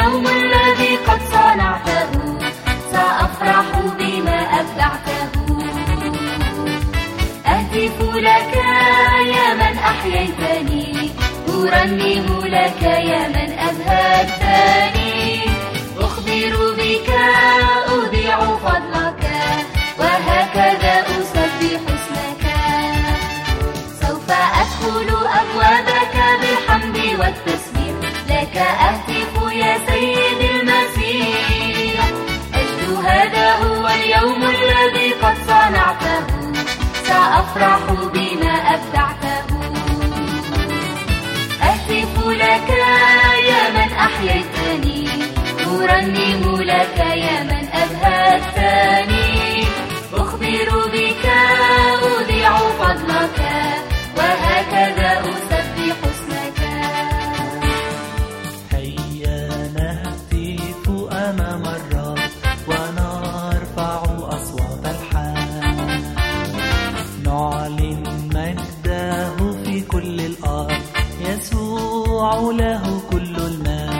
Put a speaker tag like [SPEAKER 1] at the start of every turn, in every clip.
[SPEAKER 1] اليوم الذي قد صنعته، سأفرح بما أبدعته. أهتف لك يا من أحييتني، أرنم لك يا من أبهجتني. أخبر بك أذيع فضلك، وهكذا أسبح اسمك. سوف أدخل أبوابك بالحمد والتسبيح، لك أهتف يا سيد المسيح. أجد هذا هو اليوم الذي قد صنعته، سأفرح بما أبدعته. أهتف لك يا من أحييتني، أرنم لك يا من أبهجتني. أخبر بك أذيع فضلك، وهكذا أسبح اسمك.
[SPEAKER 2] هيا نهتف أمام الرب ونرفع أصوات الحمد، نعلن مجده في كل الأرض، يسوع له كل المجد.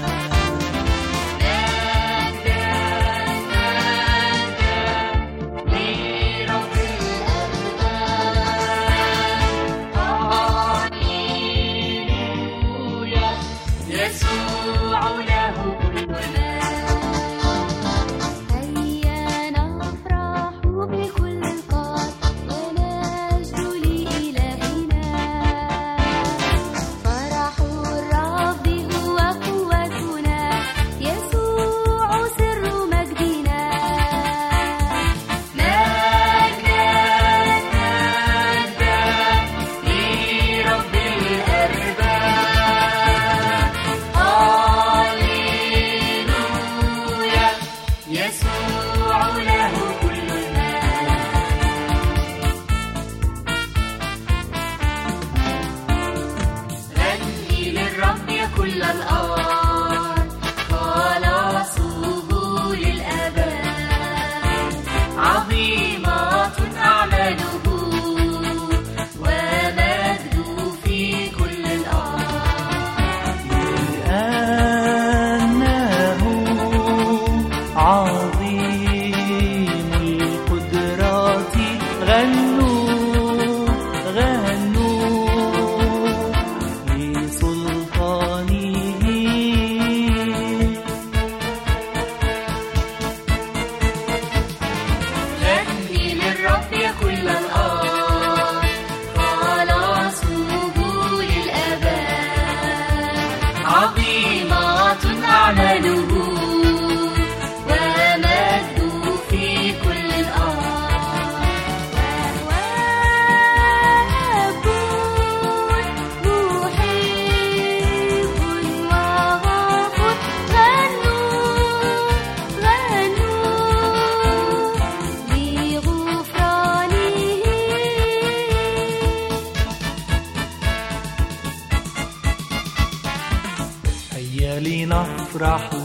[SPEAKER 2] لنفرح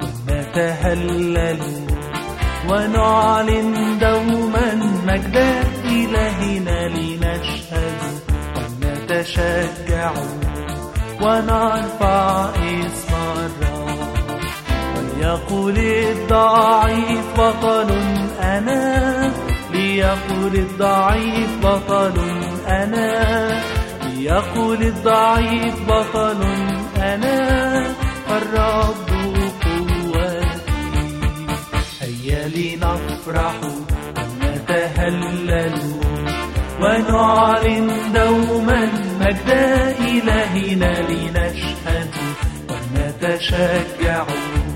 [SPEAKER 2] ونتهلل ونعلن دوما مجد إلهنا، لنشهد ونتشجع ونرفع اسم الرب. وليقول الضعيف بطل أنا، ليقول الضعيف بطل أنا، ليقول الضعيف بطل أنا، الرب قوتي. هيا لنفرح ونتهلل ونعلن دوما مجد إلهنا، لنشهد ونتشجع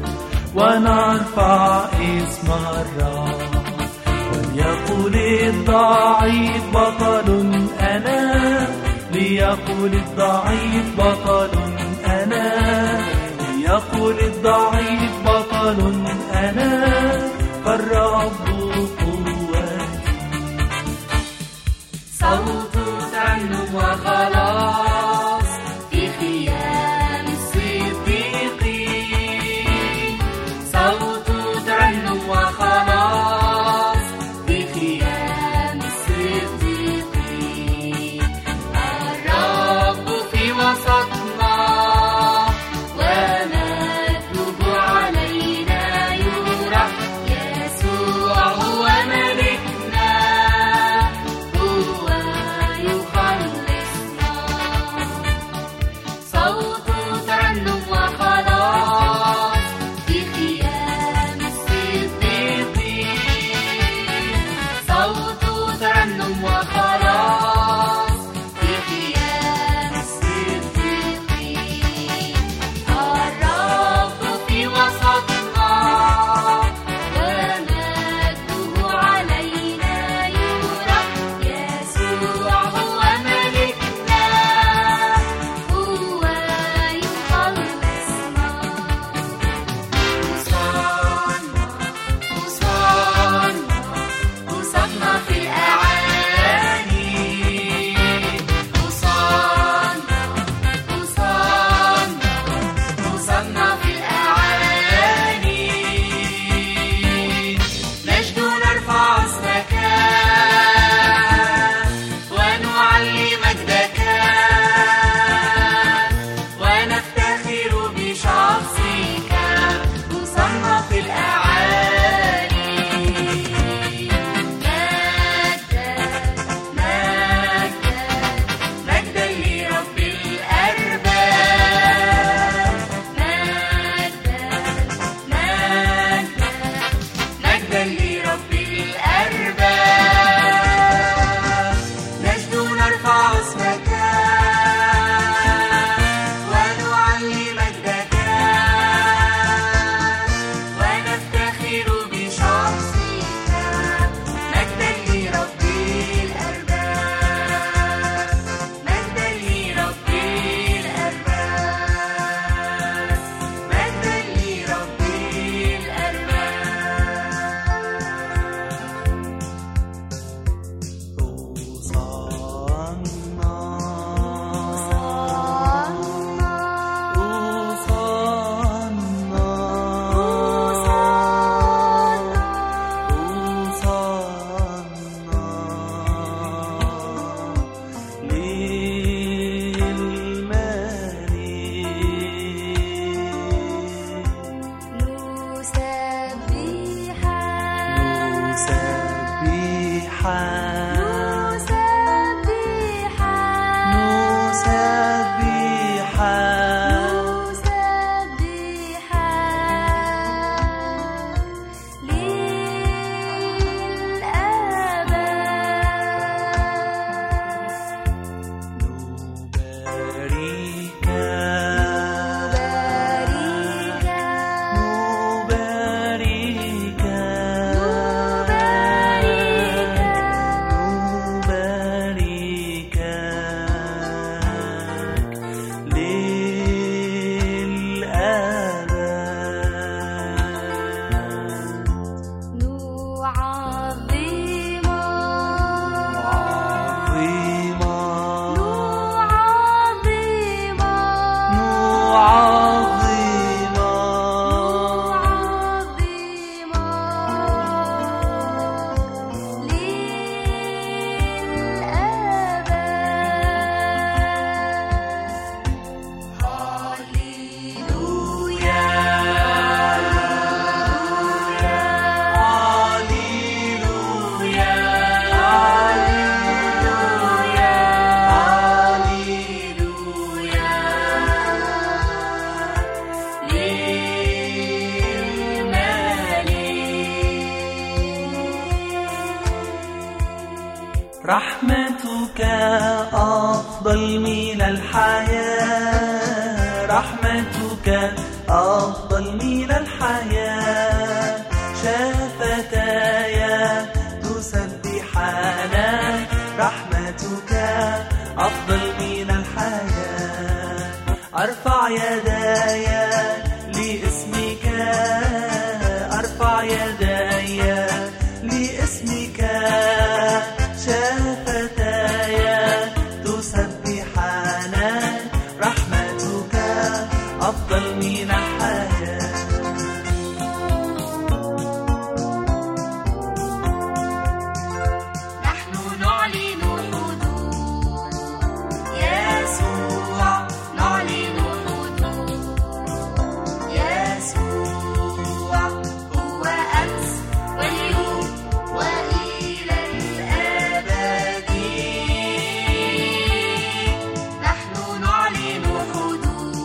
[SPEAKER 2] ونرفع اسم الرب. وليقول الضعيف بطل أنا، ليقول الضعيف بطل أنا، ليقول الضعيف بطل أنا، فالرب قوتي.
[SPEAKER 1] صوت ترنم وخلاص في خيام الصديقين، صوت ترنم وخلاص في خيام الصديقين. الرب في وسطنا ونطلب
[SPEAKER 2] أفضل من الحياة، رحمتك أفضل من الحياة، شفتاي تسبحانا، رحمتك أفضل من الحياة. أرفع يداي لاسمك، أرفع يداي لاسمك، شفتاي تسبحانا، رحمتك أفضل من الحياة.
[SPEAKER 1] نحن نعلن حضور يسوع، نعلن حضور يسوع، هو أمس واليوم وإلى الأبد. نحن نعلن حضور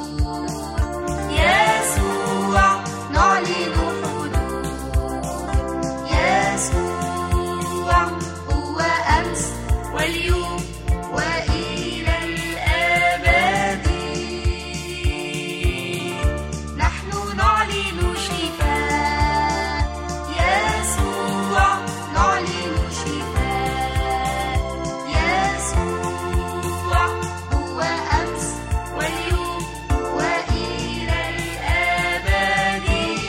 [SPEAKER 1] يسوع، نعلن حضور يسوع، هو أمس واليوم وإلى الأبد. نحن نعلن شفاء يسوع، نعلن شفاء يسوع، هو أمس واليوم وإلى الأبد.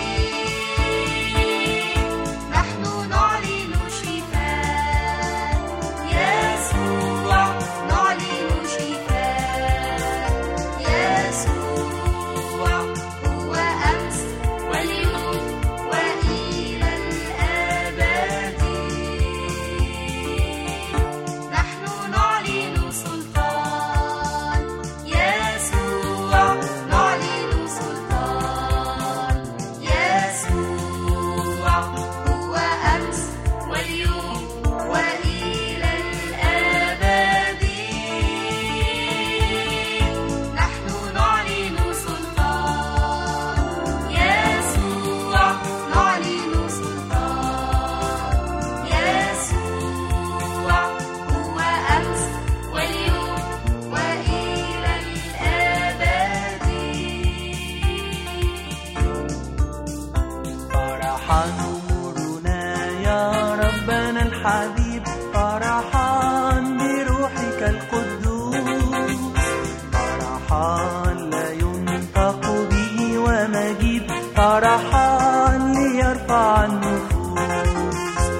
[SPEAKER 1] نحن نعلن شفاء يسوع، نعلن شفاء يسوع، هو أمس واليوم وإلى الأبد. نحن نعلن سلطان يسوع، نعلن سلطان يسوع، هو أمس واليوم وإلى الأبد. نحن نعلن سلطان يسوع، نعلن سلطان يسوع، هو أمس واليوم وإلى الأبد.
[SPEAKER 2] فرحا نورنا يا ربنا الحبيب، فرحا بروحك القدوس، فرحا لا ينطق به ومجيد، فرحا ليرفع النفوس.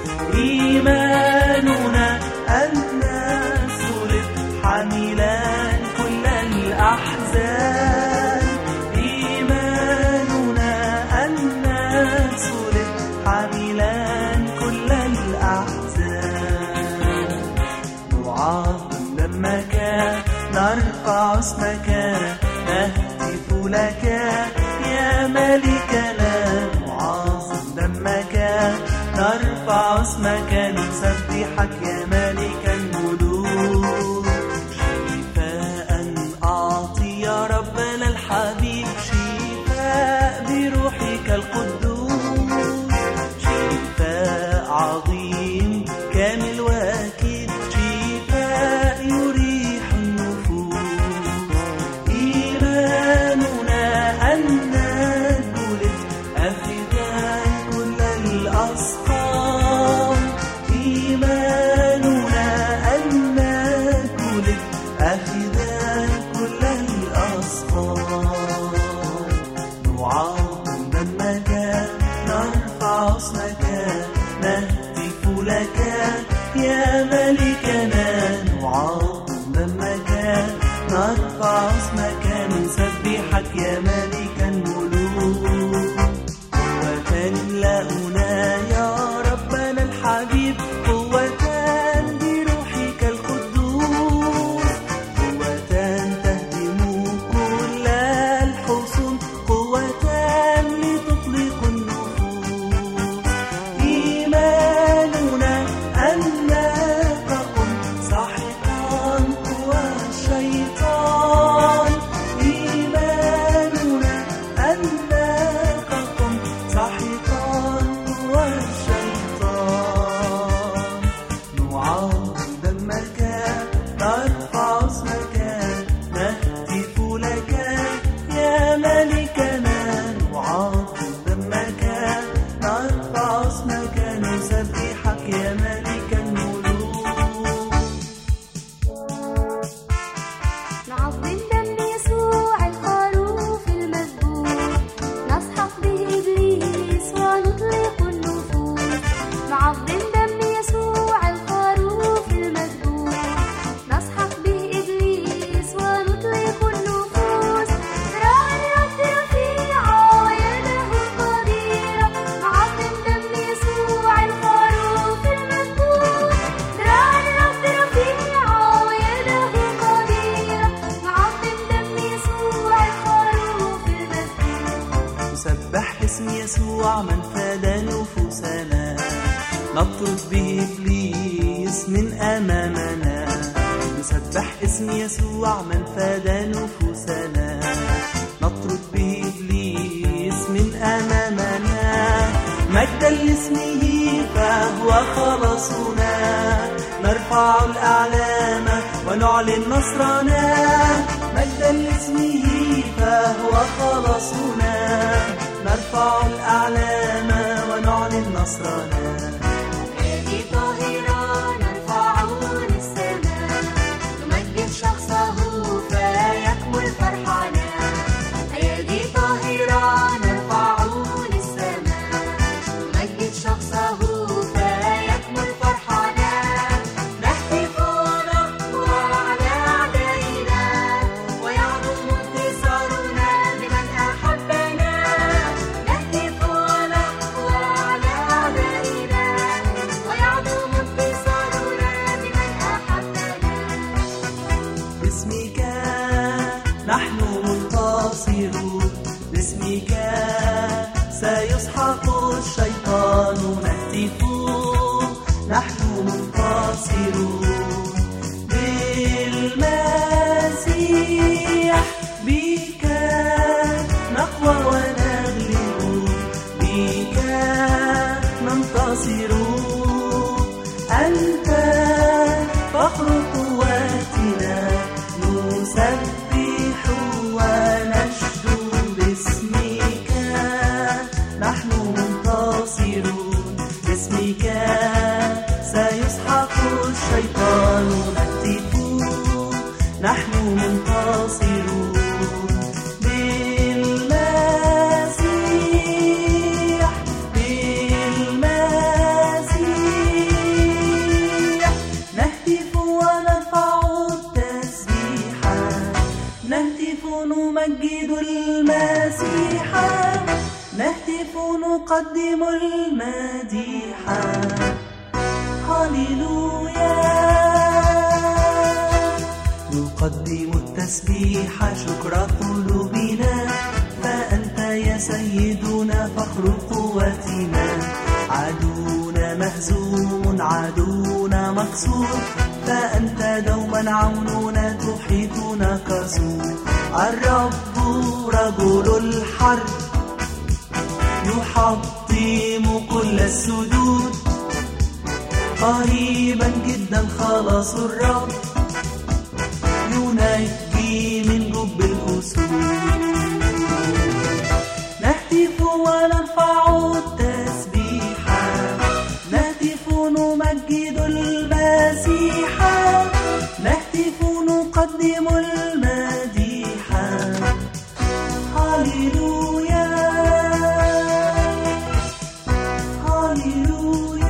[SPEAKER 2] إيماننا أن نسلك حاملا كل الأحزان، إيماننا أن نسلك حاملا كل الأحزان. نعظم دمك، نرفع اسمك، نهتف لك يا ملكنا. نعظم دمك، نرفع اسمك، نسبحك يا ملك الملوك. شفاء أعطي يا ربنا الحبيب، شفاء بروحك القدوس، شفاء عظيم كامل وأكيد، شفاء يريح النفوس. إيماننا أن نجلس أفداء كل الأسقام، إيماننا أن نجلس أفداء كل الأسقام. نعظم دمك، نرفع اسمك، نهتف لك يا ملكنا. نعظم دمك، نرفع اسمك، نسبحك يا ملك الملوك. وتملأنا يا ربنا الحبيب، قوة بروحك القدوس، قوة يسوع من فدى نفوسنا، نطرد به إبليس من أمامنا. نسبح اسم يسوع من فدى نفوسنا، نطرد به إبليس من أمامنا. مجدا لاسمه فهو خلاصنا، نرفع الأعلام ونعلن نصرنا. مجدا لاسمه فهو خلاصنا، نرفع الأعلام ونعلن نصرنا.
[SPEAKER 1] أيدي طاهرة نرفع للسماء، نمجد شخصه فيكمل فرحنا. أيدي طاهرة نرفع للسماء، نمجد شخصه فيكمل فرحنا. نهتف ونقوى على أعدائنا، ويعظم انتصارنا لمن أحبنا. نهتف ونقوى على أعدائنا، ويعظم انتصارنا لمن أحبنا.
[SPEAKER 2] باسمك نحن منتصرون، باسمك سيسحق الشيطان. نهتف نحن منتصرون بالمسيح، بك نقوى ونغلب، بك ننتصر. أنت فخر قوتنا، نسبح ونشدو باسمك. نحن منتصرون باسمك، سيسحق الشيطان. نهتف نحن منتصرون بالمسيح، بالمسيح. نهتف ونرفع التسبيح، نهتف نمجد المسيح، نهتف نقدم المديح. هاليلويا. نقدم التسبيح شكر قلوبنا، فأنت يا سيدنا فخر قوتنا. عدونا مهزوم، عدونا مكسور، فأنت دوما عوننا، تحيطنا كسور. الرب رجل الحرب، يحطم كل السدود. قريبا جدا خلاص الرب، ينجي من جب الأسود. نهتف ونرفع التسبيح، نهتف نمجد المسيح، نهتف نقدم المديح. هاليلويا، هاليلويا.